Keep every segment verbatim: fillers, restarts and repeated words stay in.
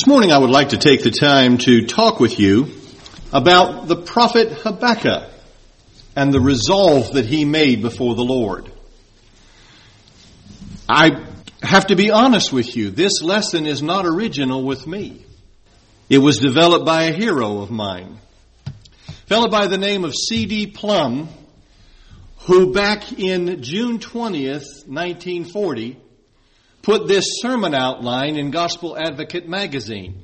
morning I would like to take the time to talk with you about the prophet Habakkuk and the resolve that he made before the Lord. I have to be honest with you, this lesson is not original with me. It was developed by a hero of mine, a fellow by the name of C D Plum, who back in June twentieth, nineteen forty, put this sermon outline in Gospel Advocate magazine.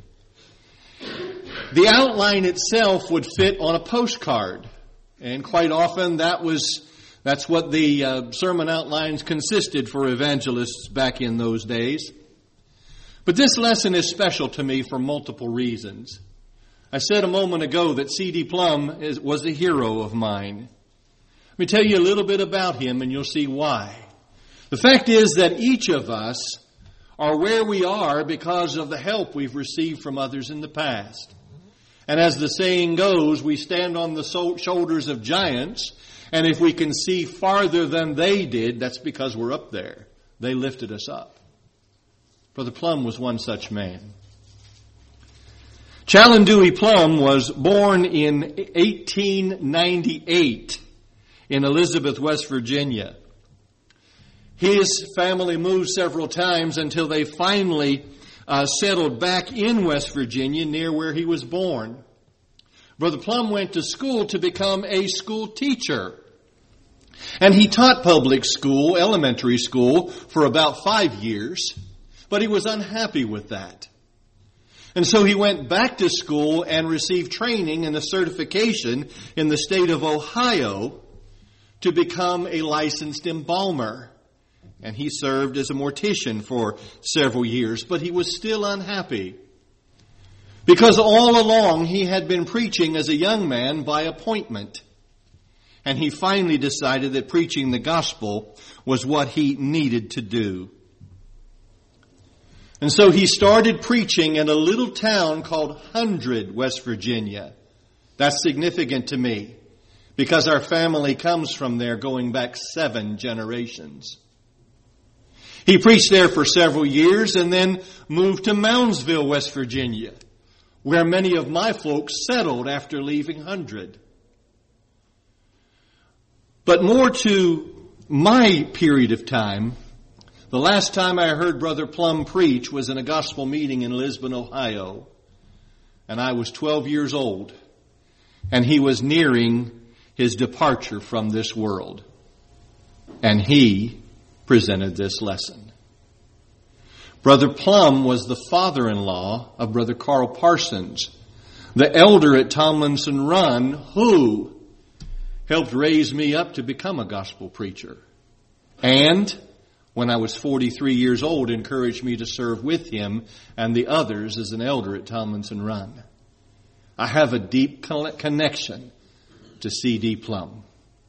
The outline itself would fit on a postcard, and quite often that was that's what the uh, sermon outlines consisted for evangelists back in those days. But this lesson is special to me for multiple reasons. I said a moment ago that C D Plum is, was a hero of mine. Let me tell you a little bit about him and you'll see why. The fact is that each of us are where we are because of the help we've received from others in the past. And as the saying goes, we stand on the so- shoulders of giants, and if we can see farther than they did, that's because we're up there. They lifted us up. Brother Plum was one such man. Challen Dewey Plum was born in eighteen ninety-eight in Elizabeth, West Virginia. His family moved several times until they finally uh, settled back in West Virginia near where he was born. Brother Plum went to school to become a school teacher. And he taught public school, elementary school, for about five years. But he was unhappy with that. And so he went back to school and received training and a certification in the state of Ohio to become a licensed embalmer. And he served as a mortician for several years, but he was still unhappy. Because all along he had been preaching as a young man by appointment. And he finally decided that preaching the gospel was what he needed to do. And so he started preaching in a little town called Hundred, West Virginia. That's significant to me because our family comes from there going back seven generations. He preached there for several years and then moved to Moundsville, West Virginia, where many of my folks settled after leaving Hundred. But more to my period of time, the last time I heard Brother Plum preach was in a gospel meeting in Lisbon, Ohio. And I was twelve years old. And he was nearing his departure from this world. And he presented this lesson. Brother Plum was the father-in-law of Brother Carl Parsons, the elder at Tomlinson Run, who helped raise me up to become a gospel preacher. And when I was forty-three years old, encouraged me to serve with him and the others as an elder at Tomlinson Run. I have a deep connection to C D Plum.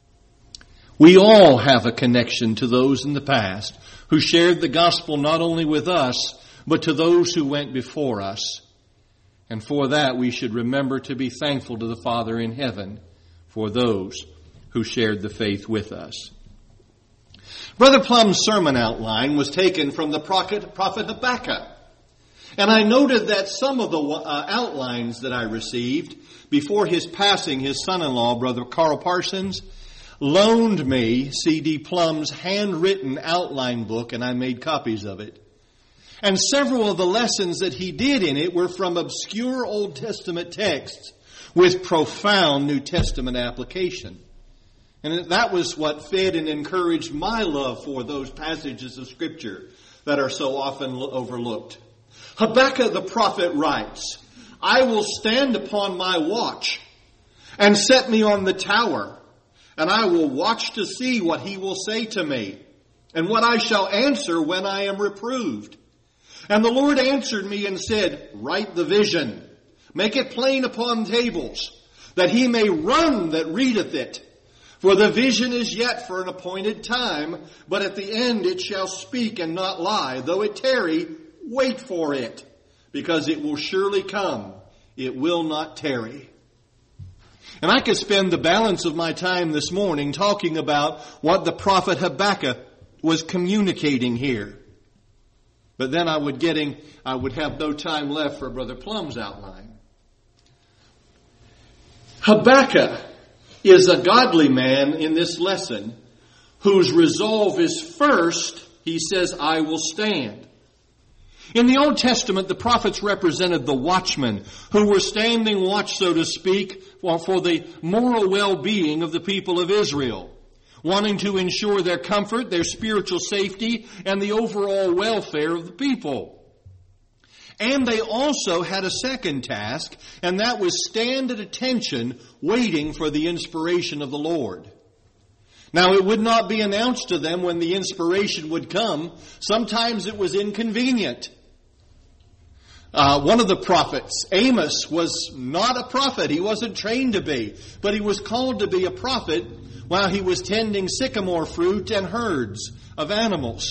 We all have a connection to those in the past who shared the gospel not only with us, but to those who went before us. And for that, we should remember to be thankful to the Father in heaven for those who shared the faith with us. Brother Plum's sermon outline was taken from the prophet Habakkuk. And I noted that some of the uh, outlines that I received before his passing, his son-in-law, Brother Carl Parsons, loaned me C D Plum's handwritten outline book, and I made copies of it. And several of the lessons that he did in it were from obscure Old Testament texts with profound New Testament application. And that was what fed and encouraged my love for those passages of Scripture that are so often overlooked. Habakkuk the prophet writes, "I will stand upon my watch and set me on the tower, and I will watch to see what he will say to me, and what I shall answer when I am reproved. And the Lord answered me and said, Write the vision, make it plain upon tables, that he may run that readeth it. For the vision is yet for an appointed time, but at the end it shall speak and not lie. Though it tarry, wait for it, because it will surely come. It will not tarry." And I could spend the balance of my time this morning talking about what the prophet Habakkuk was communicating here. But then I would getting, I would have no time left for Brother Plum's outline. Habakkuk is a godly man in this lesson whose resolve is first, he says, I will stand. In the Old Testament, the prophets represented the watchmen who were standing watch, so to speak, for the moral well-being of the people of Israel, wanting to ensure their comfort, their spiritual safety, and the overall welfare of the people. And they also had a second task, and that was stand at attention, waiting for the inspiration of the Lord. Now, it would not be announced to them when the inspiration would come. Sometimes it was inconvenient. Uh, one of the prophets, Amos, was not a prophet. He wasn't trained to be, but he was called to be a prophet while he was tending sycamore fruit and herds of animals.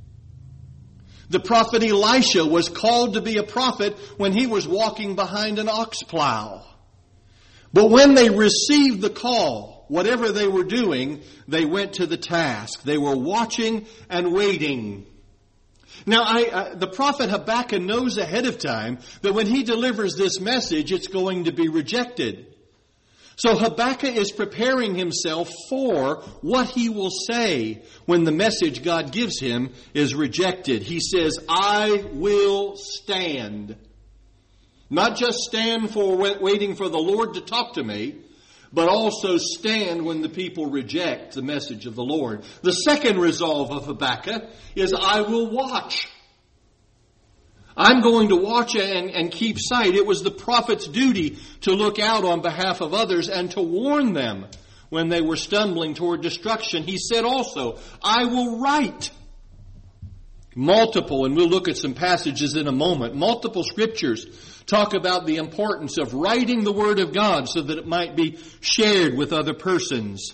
The prophet Elisha was called to be a prophet when he was walking behind an ox plow. But when they received the call, whatever they were doing, they went to the task. They were watching and waiting. Now, I, uh, the prophet Habakkuk knows ahead of time that when he delivers this message, it's going to be rejected. So Habakkuk is preparing himself for what he will say when the message God gives him is rejected. He says, I will stand. Not just stand for waiting for the Lord to talk to me, but also stand when the people reject the message of the Lord. The second resolve of Habakkuk is, I will watch. I'm going to watch and, and keep sight. It was the prophet's duty to look out on behalf of others and to warn them when they were stumbling toward destruction. He said also, I will write. Multiple, and we'll look at some passages in a moment, multiple scriptures talk about the importance of writing the Word of God so that it might be shared with other persons.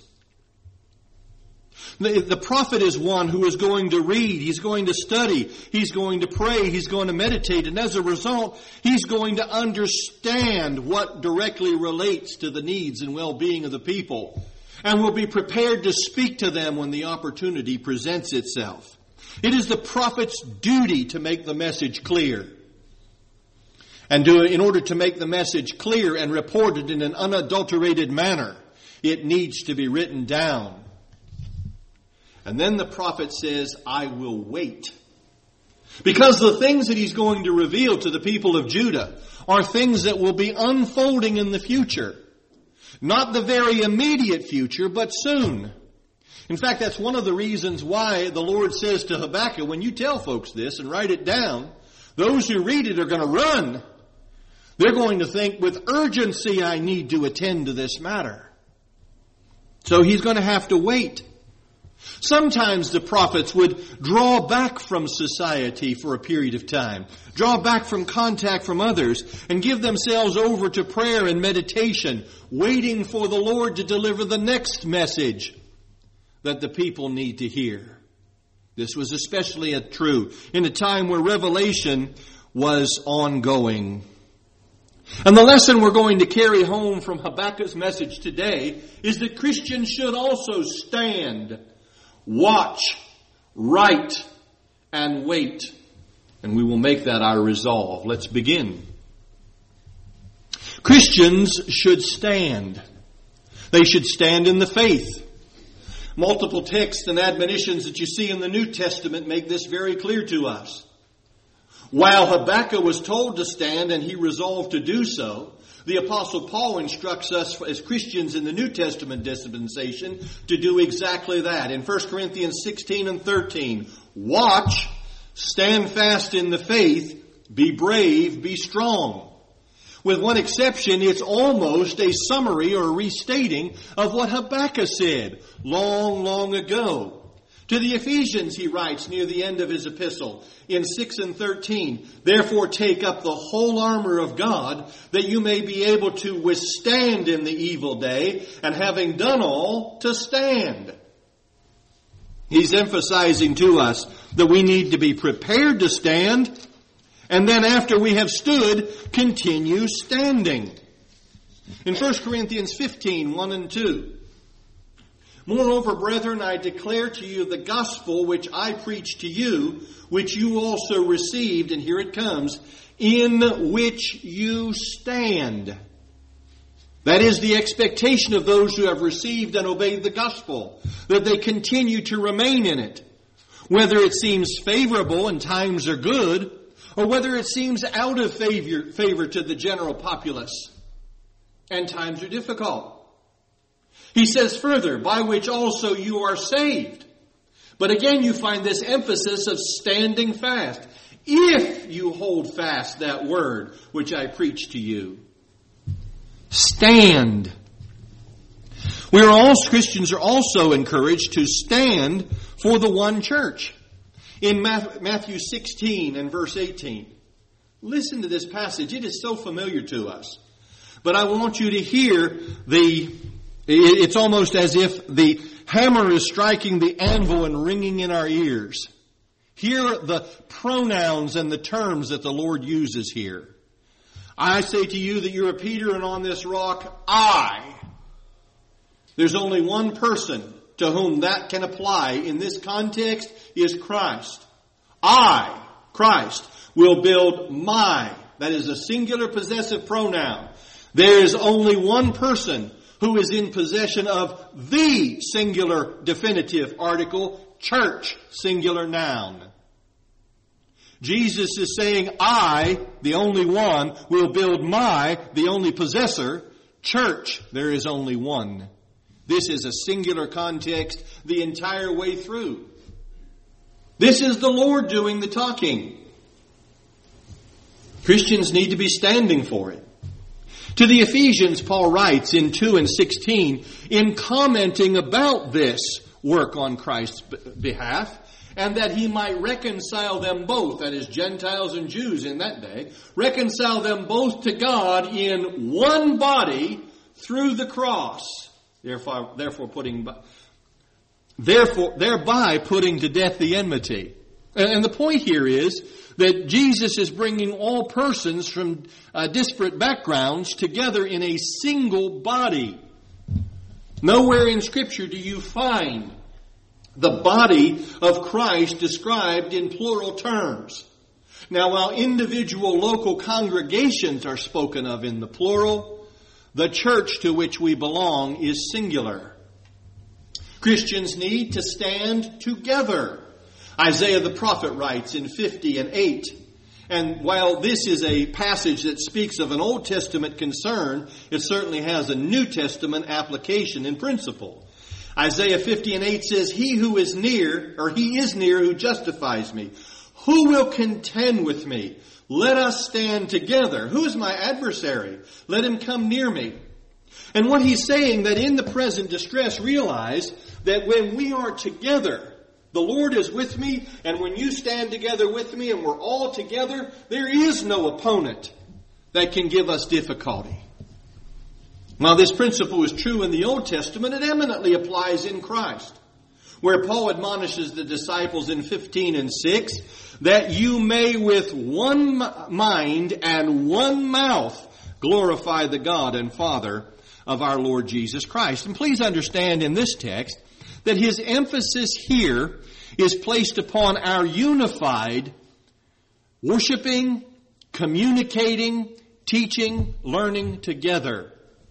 The, the prophet is one who is going to read, he's going to study, he's going to pray, he's going to meditate, and as a result, he's going to understand what directly relates to the needs and well-being of the people, and will be prepared to speak to them when the opportunity presents itself. It is the prophet's duty to make the message clear. And do, in order to make the message clear and reported in an unadulterated manner, it needs to be written down. And then the prophet says, I will wait. Because the things that he's going to reveal to the people of Judah are things that will be unfolding in the future. Not the very immediate future, but soon. In fact, that's one of the reasons why the Lord says to Habakkuk, when you tell folks this and write it down, those who read it are going to run. They're going to think, with urgency, I need to attend to this matter. So he's going to have to wait. Sometimes the prophets would draw back from society for a period of time, draw back from contact from others, and give themselves over to prayer and meditation, waiting for the Lord to deliver the next message that the people need to hear. This was especially true in a time where revelation was ongoing. And the lesson we're going to carry home from Habakkuk's message today is that Christians should also stand, watch, write, and wait. And we will make that our resolve. Let's begin. Christians should stand. They should stand in the faith. Multiple texts and admonitions that you see in the New Testament make this very clear to us. While Habakkuk was told to stand and he resolved to do so, the Apostle Paul instructs us as Christians in the New Testament dispensation to do exactly that. In First Corinthians sixteen and thirteen, watch, stand fast in the faith, be brave, be strong. With one exception, it's almost a summary or a restating of what Habakkuk said long, long ago. To the Ephesians, he writes near the end of his epistle in six and thirteen, therefore take up the whole armor of God, that you may be able to withstand in the evil day, and having done all, to stand. He's emphasizing to us that we need to be prepared to stand, and then after we have stood, continue standing. In First Corinthians fifteen, one and two, Moreover, brethren, I declare to you the gospel which I preached to you, which you also received, and here it comes, in which you stand. That is the expectation of those who have received and obeyed the gospel, that they continue to remain in it. Whether it seems favorable and times are good, or whether it seems out of favor, favor to the general populace and times are difficult. He says further, by which also you are saved. But again, you find this emphasis of standing fast. If you hold fast that word which I preach to you. Stand. We are all, Christians are also encouraged to stand for the one church. In Matthew sixteen and verse eighteen. Listen to this passage. It is so familiar to us. But I want you to hear the, it's almost as if the hammer is striking the anvil and ringing in our ears. Hear the pronouns and the terms that the Lord uses here. I say to you that you're a Peter, and on this rock I. There's only one person to whom that can apply in this context is Christ. I, Christ, will build my. That is a singular possessive pronoun. There is only one person who is in possession of the singular definitive article, church, singular noun. Jesus is saying, I, the only one, will build my, the only possessor, church. There is only one. This is a singular context the entire way through. This is the Lord doing the talking. Christians need to be standing for it. To the Ephesians, Paul writes in two and sixteen, in commenting about this work on Christ's behalf, and that he might reconcile them both, that is Gentiles and Jews in that day, reconcile them both to God in one body through the cross. Therefore, therefore putting, therefore, thereby putting to death the enmity. And the point here is that Jesus is bringing all persons from uh, disparate backgrounds together in a single body. Nowhere in Scripture do you find the body of Christ described in plural terms. Now, while individual local congregations are spoken of in the plural, the church to which we belong is singular. Christians need to stand together. Isaiah the prophet writes in fifty and eight, and while this is a passage that speaks of an Old Testament concern, it certainly has a New Testament application in principle. Isaiah fifty and eight says, He who is near, or he is near who justifies me. Who will contend with me? Let us stand together. Who is my adversary? Let him come near me. And what he's saying, that in the present distress, realize that when we are together, the Lord is with me, and when you stand together with me and we're all together, there is no opponent that can give us difficulty. Now, this principle is true in the Old Testament. It eminently applies in Christ, where Paul admonishes the disciples in fifteen and six, that you may with one mind and one mouth glorify the God and Father of our Lord Jesus Christ. And please understand in this text that his emphasis here is placed upon our unified worshiping, communicating, teaching, learning together.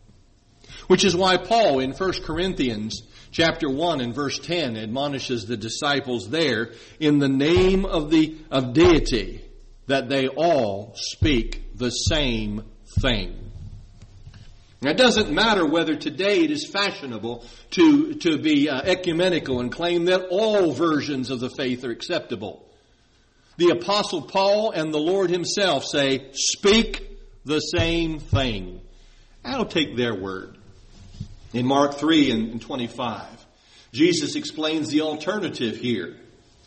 Which is why Paul in First Corinthians chapter one and verse ten admonishes the disciples there in the name of the of deity that they all speak the same thing. Now, it doesn't matter whether today it is fashionable to, to be uh, ecumenical and claim that all versions of the faith are acceptable. The Apostle Paul and the Lord himself say, speak the same thing. I'll take their word. In Mark three and twenty-five, Jesus explains the alternative here.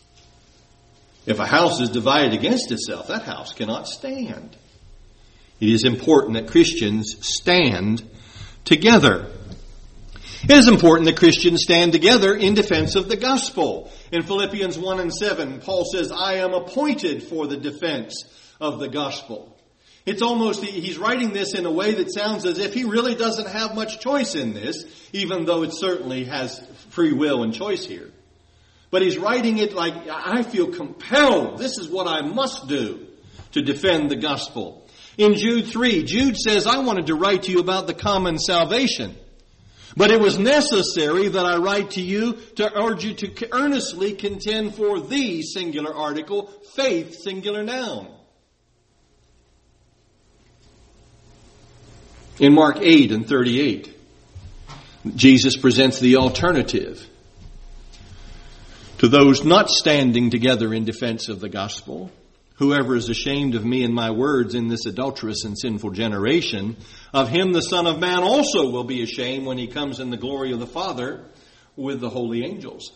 If a house is divided against itself, that house cannot stand. It is important that Christians stand together. It is important that Christians stand together in defense of the gospel. In Philippians one and seven, Paul says, I am appointed for the defense of the gospel. It's almost, he's writing this in a way that sounds as if he really doesn't have much choice in this, even though it certainly has free will and choice here. But he's writing it like, I feel compelled. This is what I must do to defend the gospel. In Jude three, Jude says, I wanted to write to you about the common salvation. But it was necessary that I write to you to urge you to earnestly contend for the singular article, faith, singular noun. In Mark eight and thirty-eight, Jesus presents the alternative to those not standing together in defense of the gospel. Whoever is ashamed of me and my words in this adulterous and sinful generation, of him the Son of Man also will be ashamed when he comes in the glory of the Father with the holy angels.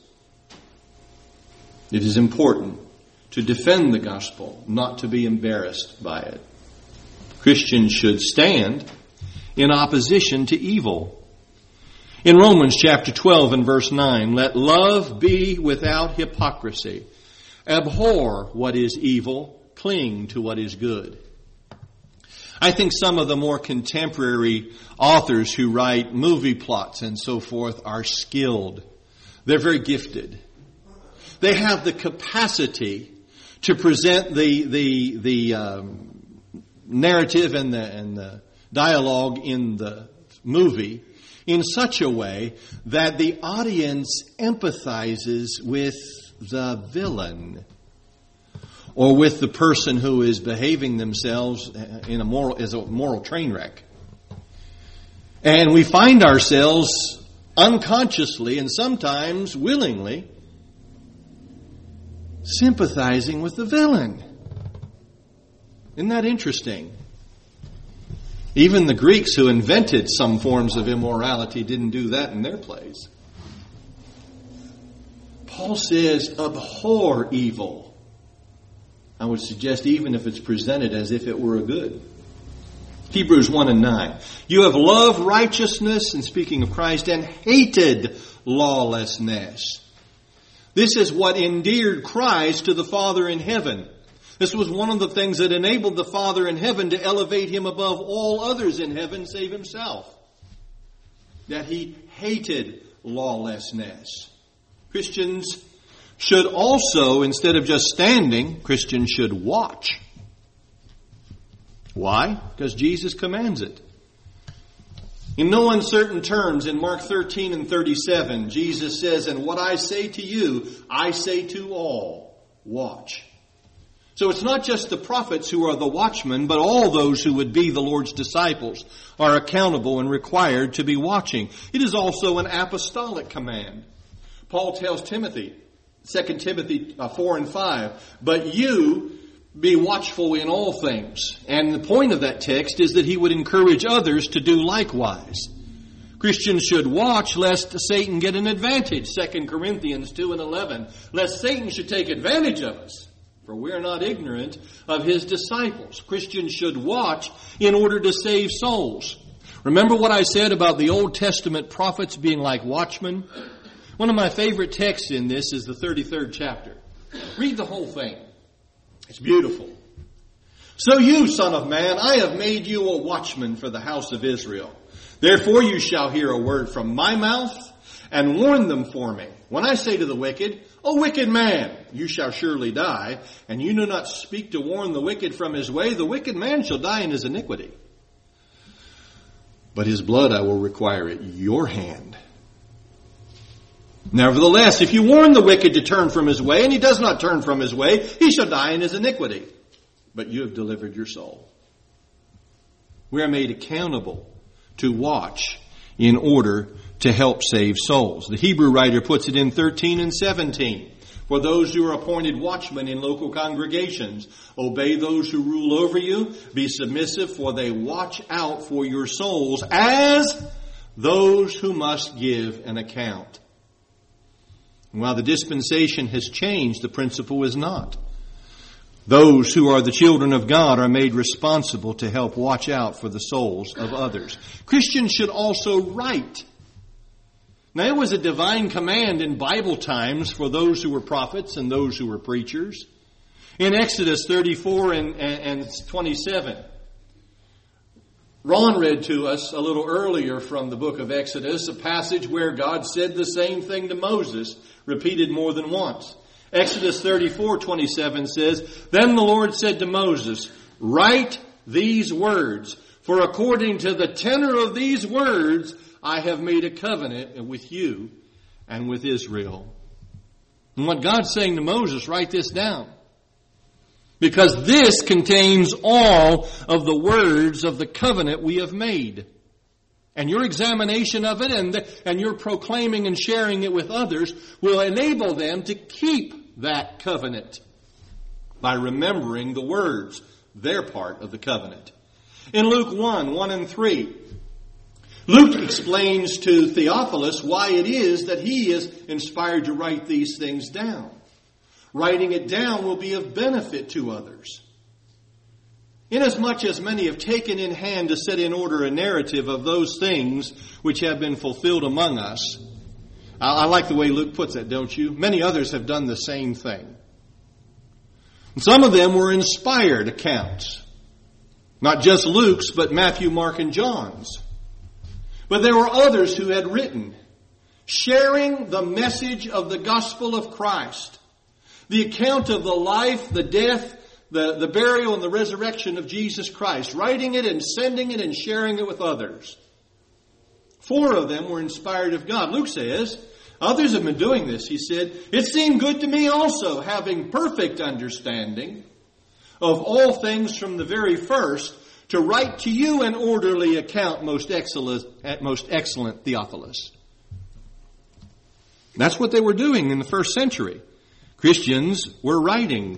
It is important to defend the gospel, not to be embarrassed by it. Christians should stand in opposition to evil. In Romans chapter twelve and verse nine, let love be without hypocrisy. Abhor what is evil, cling to what is good. I think some of the more contemporary authors who write movie plots and so forth are skilled. They're very gifted. They have the capacity to present the the the um, narrative and the and the dialogue in the movie in such a way that the audience empathizes with the villain or with the person who is behaving themselves in a moral as a moral train wreck. And we find ourselves unconsciously and sometimes willingly sympathizing with the villain. Isn't that interesting? Even the Greeks who invented some forms of immorality didn't do that in their place. Paul says, abhor evil. I would suggest even if it's presented as if it were a good. Hebrews one and nine. You have loved righteousness, and speaking of Christ, and hated lawlessness. This is what endeared Christ to the Father in heaven. This was one of the things that enabled the Father in heaven to elevate him above all others in heaven save himself. That he hated lawlessness. Christians should also, instead of just standing, Christians should watch. Why? Because Jesus commands it. In no uncertain terms, in Mark thirteen and thirty-seven, Jesus says, and what I say to you, I say to all, watch. So it's not just the prophets who are the watchmen, but all those who would be the Lord's disciples are accountable and required to be watching. It is also an apostolic command. Paul tells Timothy, Second Timothy four and five, but you be watchful in all things. And the point of that text is that he would encourage others to do likewise. Christians should watch lest Satan get an advantage. Second Corinthians two and eleven, lest Satan should take advantage of us. For we are not ignorant of his disciples. Christians should watch in order to save souls. Remember what I said about the Old Testament prophets being like watchmen? One of my favorite texts in this is the thirty-third chapter. Read the whole thing. It's beautiful. So you, son of man, I have made you a watchman for the house of Israel. Therefore you shall hear a word from my mouth and warn them for me. When I say to the wicked, O wicked man, you shall surely die, and you do not speak to warn the wicked from his way, the wicked man shall die in his iniquity. But his blood I will require at your hand. Nevertheless, if you warn the wicked to turn from his way, and he does not turn from his way, he shall die in his iniquity. But you have delivered your soul. We are made accountable to watch in order to help save souls. The Hebrew writer puts it in thirteen and seventeen. For those who are appointed watchmen in local congregations, obey those who rule over you. Be submissive, for they watch out for your souls as those who must give an account. And while the dispensation has changed, the principle is not. Those who are the children of God are made responsible to help watch out for the souls of others. Christians should also write. Now, it was a divine command in Bible times for those who were prophets and those who were preachers. In Exodus thirty-four and, and, and twenty-seven, Ron read to us a little earlier from the book of Exodus, a passage where God said the same thing to Moses, repeated more than once. Exodus thirty-four twenty-seven says, "Then the Lord said to Moses, write these words, for according to the tenor of these words, I have made a covenant with you and with Israel." And what God's saying to Moses, write this down. Because this contains all of the words of the covenant we have made. And your examination of it and, the, and your proclaiming and sharing it with others will enable them to keep that covenant by remembering the words, their part of the covenant. In Luke one, one and three, Luke explains to Theophilus why it is that he is inspired to write these things down. Writing it down will be of benefit to others. Inasmuch as many have taken in hand to set in order a narrative of those things which have been fulfilled among us. I like the way Luke puts that, don't you? Many others have done the same thing. And some of them were inspired accounts. Not just Luke's, but Matthew, Mark, and John's. But there were others who had written, sharing the message of the gospel of Christ. The account of the life, the death, the, the burial, and the resurrection of Jesus Christ. Writing it and sending it and sharing it with others. Four of them were inspired of God. Luke says, others have been doing this. He said, it seemed good to me also, having perfect understanding of all things from the very first, to write to you an orderly account, most excellent, most excellent Theophilus. That's what they were doing in the first century. Christians were writing.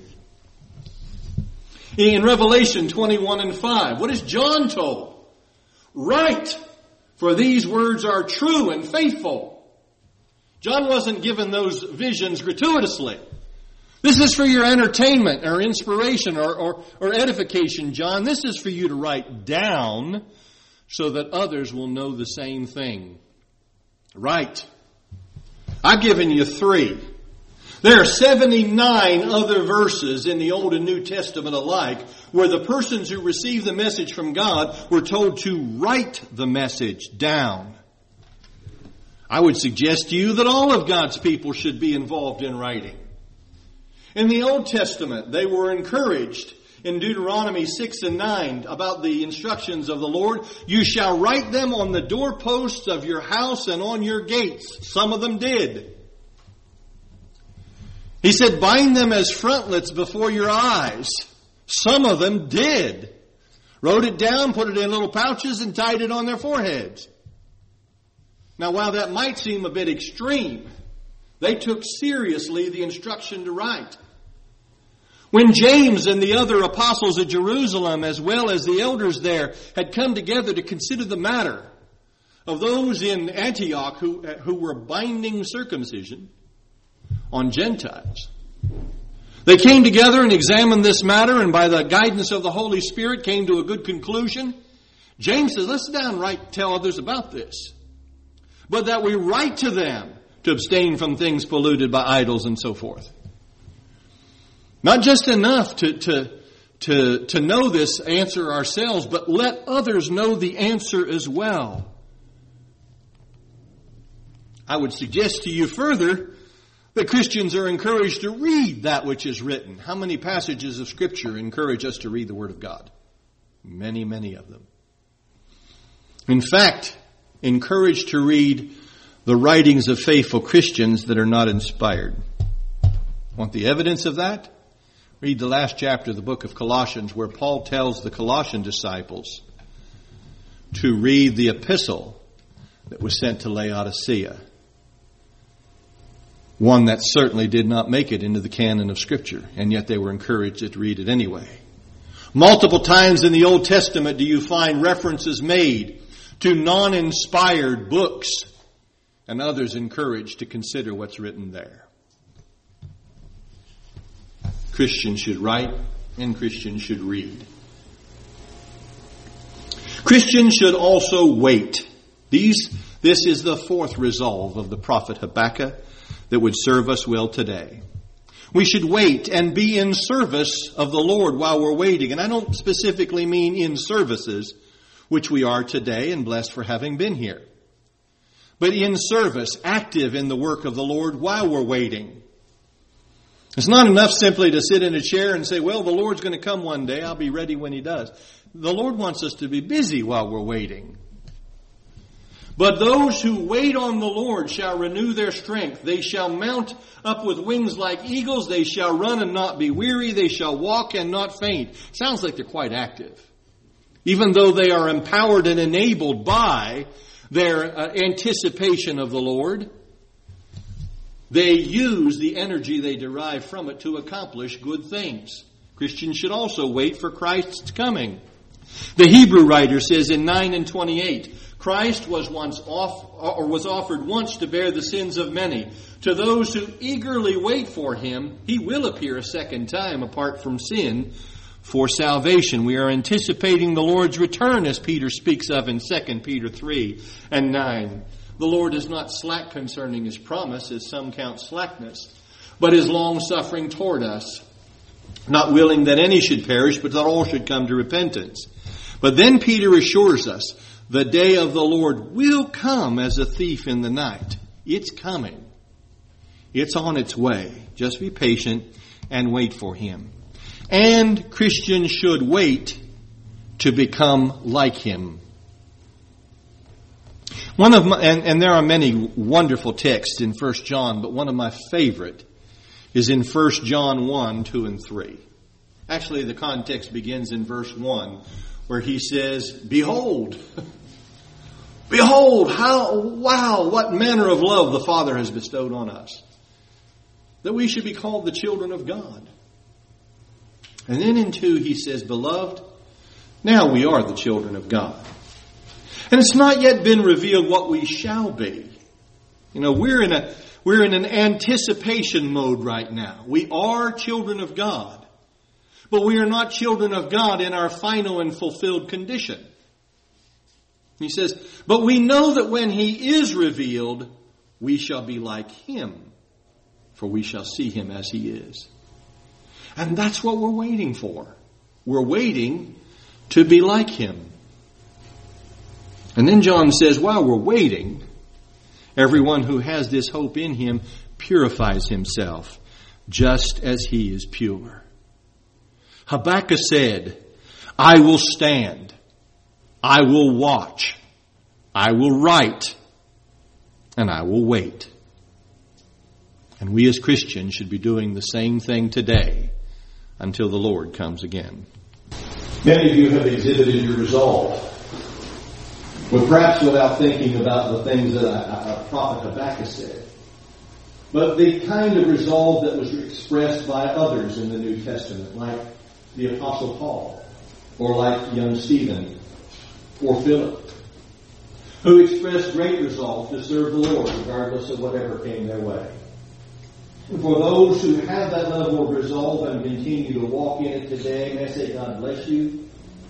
In Revelation twenty-one and five, what is John told? Write, for these words are true and faithful. John wasn't given those visions gratuitously. This is for your entertainment or inspiration or, or, or edification, John. This is for you to write down so that others will know the same thing. Write. I've given you three. There are seventy-nine other verses in the Old and New Testament alike where the persons who received the message from God were told to write the message down. I would suggest to you that all of God's people should be involved in writing. In the Old Testament, they were encouraged in Deuteronomy six and nine about the instructions of the Lord. You shall write them on the doorposts of your house and on your gates. Some of them did. He said, bind them as frontlets before your eyes. Some of them did. Wrote it down, put it in little pouches, and tied it on their foreheads. Now, while that might seem a bit extreme, they took seriously the instruction to write. When James and the other apostles at Jerusalem, as well as the elders there, had come together to consider the matter of those in Antioch who, who were binding circumcision on Gentiles, they came together and examined this matter, and by the guidance of the Holy Spirit came to a good conclusion. James says, let's sit down and write, tell others about this. But that we write to them to abstain from things polluted by idols and so forth. Not just enough to, to, to, to know this answer ourselves, but let others know the answer as well. I would suggest to you further that Christians are encouraged to read that which is written. How many passages of Scripture encourage us to read the Word of God? Many, many of them. In fact, encouraged to read the writings of faithful Christians that are not inspired. Want the evidence of that? Read the last chapter of the book of Colossians, where Paul tells the Colossian disciples to read the epistle that was sent to Laodicea. One that certainly did not make it into the canon of Scripture, and yet they were encouraged to read it anyway. Multiple times in the Old Testament do you find references made to non-inspired books, and others encouraged to consider what's written there. Christians should write, and Christians should read. Christians should also wait. These, this is the fourth resolve of the prophet Habakkuk that would serve us well today. We should wait and be in service of the Lord while we're waiting. And I don't specifically mean in services which we are today and blessed for having been here. But in service, active in the work of the Lord while we're waiting. It's not enough simply to sit in a chair and say, well, the Lord's going to come one day. I'll be ready when He does. The Lord wants us to be busy while we're waiting. But those who wait on the Lord shall renew their strength. They shall mount up with wings like eagles. They shall run and not be weary. They shall walk and not faint. Sounds like they're quite active. Even though they are empowered and enabled by their uh, anticipation of the Lord, they use the energy they derive from it to accomplish good things. Christians should also wait for Christ's coming. The Hebrew writer says in nine and twenty-eight, Christ was once off, or was offered once to bear the sins of many. To those who eagerly wait for Him, He will appear a second time apart from sin for salvation. We are anticipating the Lord's return, as Peter speaks of in Second Peter three and nine. The Lord is not slack concerning His promise, as some count slackness, but is long-suffering toward us, not willing that any should perish, but that all should come to repentance. But then Peter assures us, the day of the Lord will come as a thief in the night. It's coming. It's on its way. Just be patient and wait for Him. And Christians should wait to become like Him. One of my, and, and there are many wonderful texts in First John, but one of my favorite is in First John one, two, and three. Actually, the context begins in verse one, where he says, Behold, behold, how, wow, what manner of love the Father has bestowed on us, that we should be called the children of God. And then in two, he says, Beloved, now we are the children of God. And it's not yet been revealed what we shall be. You know, we're in a, we're in an anticipation mode right now. We are children of God. But we are not children of God in our final and fulfilled condition. He says, but we know that when He is revealed, we shall be like Him, for we shall see Him as He is. And that's what we're waiting for. We're waiting to be like Him. And then John says, while we're waiting, everyone who has this hope in Him purifies himself, just as He is pure. Habakkuk said, I will stand, I will watch, I will write, and I will wait. And we as Christians should be doing the same thing today until the Lord comes again. Many of you have exhibited your resolve, but perhaps without thinking about the things that a, a prophet Habakkuk said. But the kind of resolve that was expressed by others in the New Testament, like the Apostle Paul, or like young Stephen, or Philip, who expressed great resolve to serve the Lord regardless of whatever came their way. And for those who have that level of resolve and continue to walk in it today, may I say God bless you.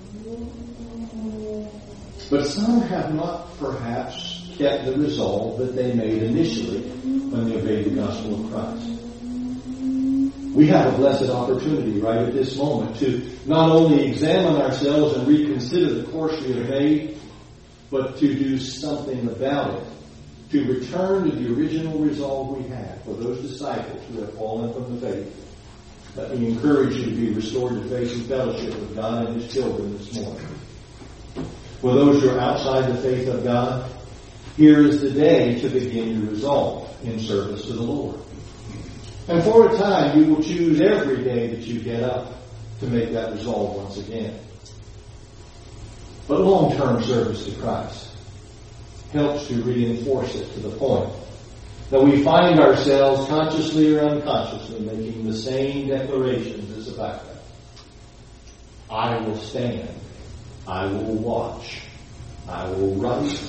But some have not perhaps kept the resolve that they made initially when they obeyed the gospel of Christ. We have a blessed opportunity right at this moment to not only examine ourselves and reconsider the course we have made, but to do something about it, to return to the original resolve we had for those disciples who have fallen from the faith. Let me encourage you to be restored to faith and fellowship with God and His children this morning. For those who are outside the faith of God, here is the day to begin your resolve in service to the Lord. And for a time, you will choose every day that you get up to make that resolve once again. But long-term service to Christ helps to reinforce it to the point that we find ourselves consciously or unconsciously making the same declarations as Habakkuk. I will stand. I will watch. I will write.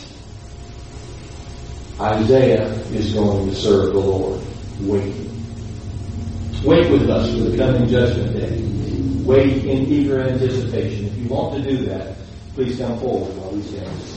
Isaiah is going to serve the Lord, waiting. Wait with us for the coming judgment day. Wait in eager anticipation. If you want to do that, please come forward while we stand.